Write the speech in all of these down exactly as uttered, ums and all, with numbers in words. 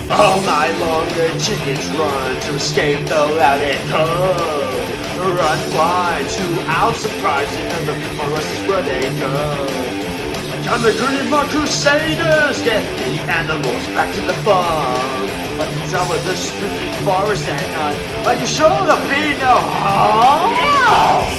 All night long the chickens run to escape the loud echo. Run blind to out surprising and the forest is where they go. And the Greenmont Crusaders get the animals back to the farm. But it's out of the spooky forest at night. Are you sure there'll be no harm?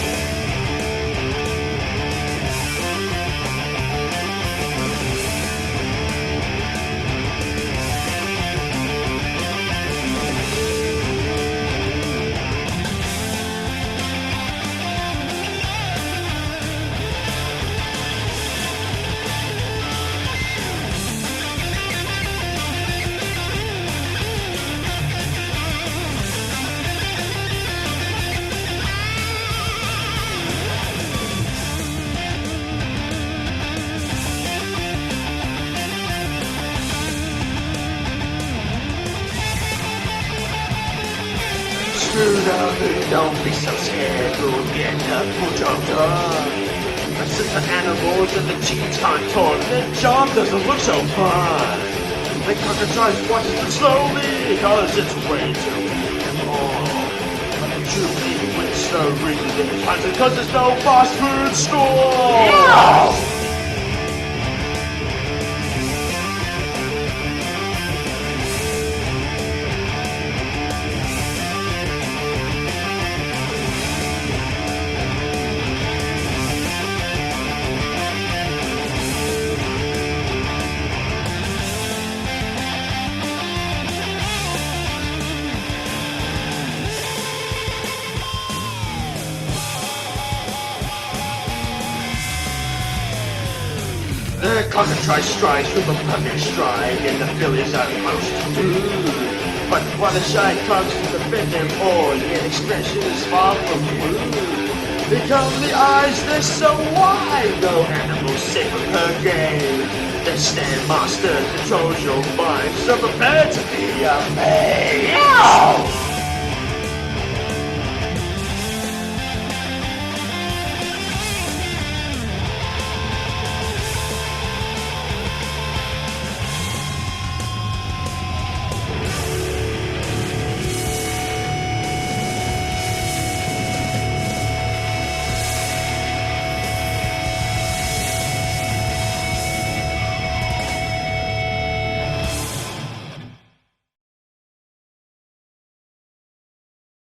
Don't be so scared, you'll get the full job done. But since the animals and the chickens can't talk, their job doesn't look so fun. The cockatrice watches them slowly, cause it's way too long. But the truth is the reason it finds it, cause there's no fast food store. Yeah! The cockatrice strikes with a thunder strike, and the fillies are most rude. But while the shy comes to defend them all, the expression is far from blue. Because the eyes, they're so wide, though animals safe from her game. The stand master controls your mind, so prepare to be amazed.